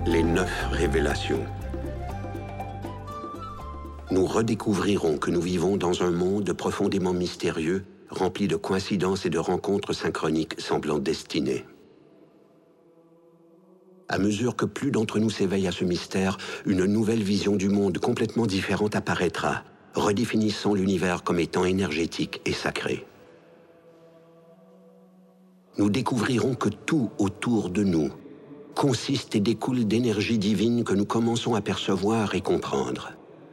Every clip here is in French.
Les 9 révélations. Nous redécouvrirons que nous vivons dans un monde profondément mystérieux, rempli de coïncidences et de rencontres synchroniques semblant destinées. À mesure que plus d'entre nous s'éveillent à ce mystère, une nouvelle vision du monde complètement différente apparaîtra, redéfinissant l'univers comme étant énergétique et sacré. Nous découvrirons que tout autour de nous consiste et découle d'énergie divine que nous commençons à percevoir et comprendre.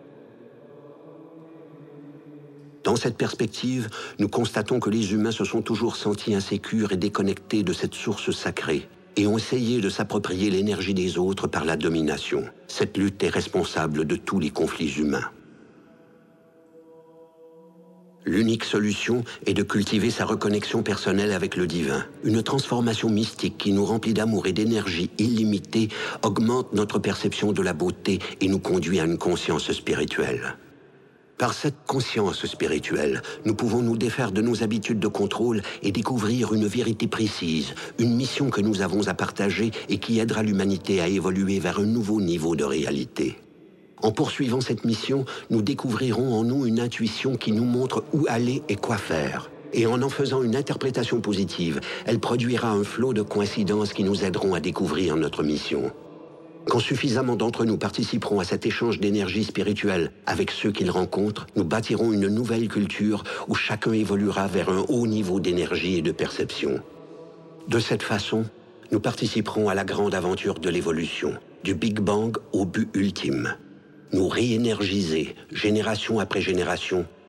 Dans cette perspective, nous constatons que les humains se sont toujours sentis insécures et déconnectés de cette source sacrée et ont essayé de s'approprier l'énergie des autres par la domination. Cette lutte est responsable de tous les conflits humains. L'unique solution est de cultiver sa reconnexion personnelle avec le divin. Une transformation mystique qui nous remplit d'amour et d'énergie illimitée augmente notre perception de la beauté et nous conduit à une conscience spirituelle. Par cette conscience spirituelle, nous pouvons nous défaire de nos habitudes de contrôle et découvrir une vérité précise, une mission que nous avons à partager et qui aidera l'humanité à évoluer vers un nouveau niveau de réalité. En poursuivant cette mission, nous découvrirons en nous une intuition qui nous montre où aller et quoi faire. Et en faisant une interprétation positive, elle produira un flot de coïncidences qui nous aideront à découvrir notre mission. Quand suffisamment d'entre nous participeront à cet échange d'énergie spirituelle avec ceux qu'ils rencontrent, nous bâtirons une nouvelle culture où chacun évoluera vers un haut niveau d'énergie et de perception. De cette façon, nous participerons à la grande aventure de l'évolution, du Big Bang au but ultime. Nous réénergiser, génération après génération,